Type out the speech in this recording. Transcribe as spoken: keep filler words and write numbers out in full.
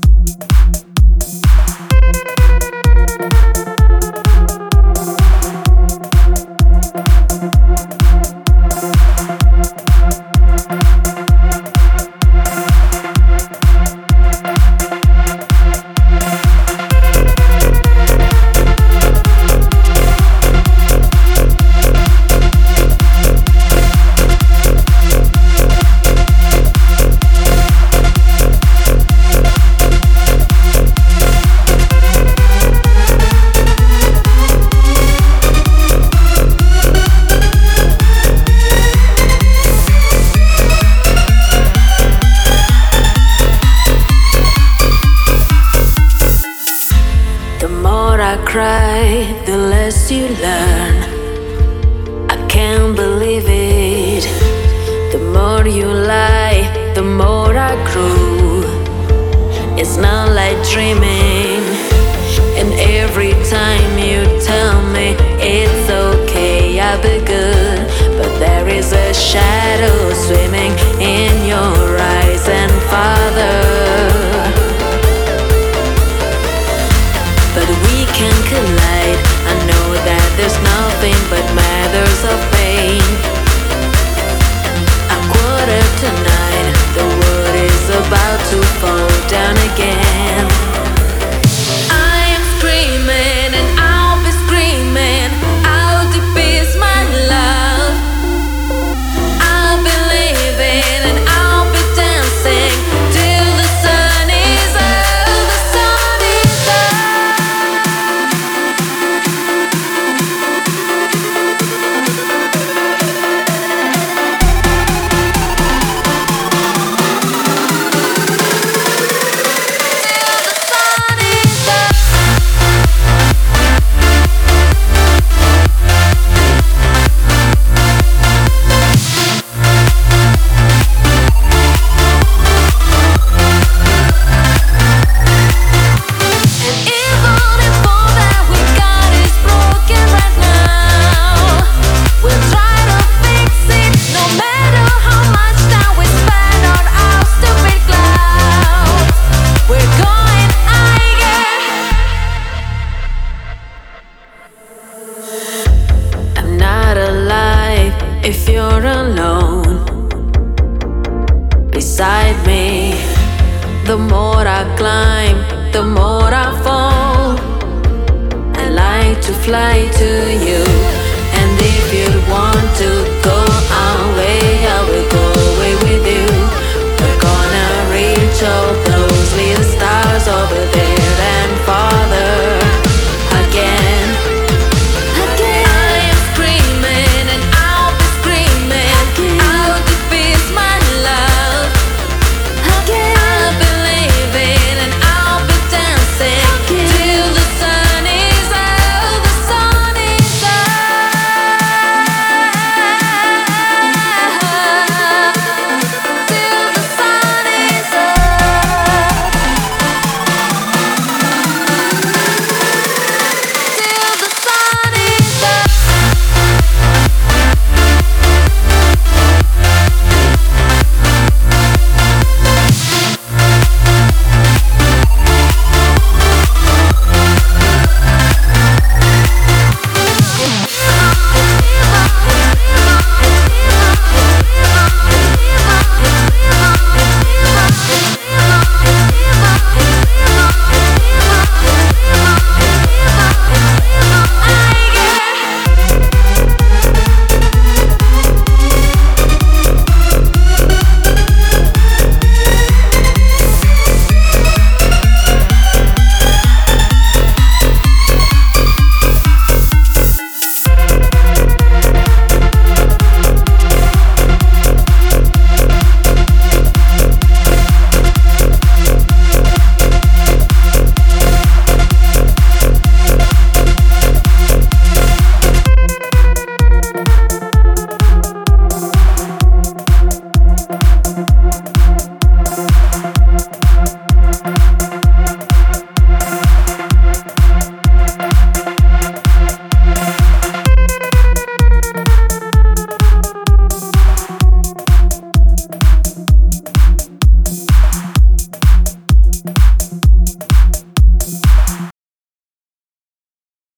Cry, the less you learn. I can't believe it. The more you lie, the more I grew. It's not like dreaming. And every time you tell me it's okay, I'll be good. But there is a shadow swimming in your eyes, and Father, can collide. I know that there's nothing but matters of pain. A quarter to nine, the world is about to fall down again. I'm screaming and I'll be screaming. How deep is my love? I'll be living and I'll be dancing till the sun is up. The sun is up. If you're alone beside me, the more I climb, the more I fall. I like to fly to you.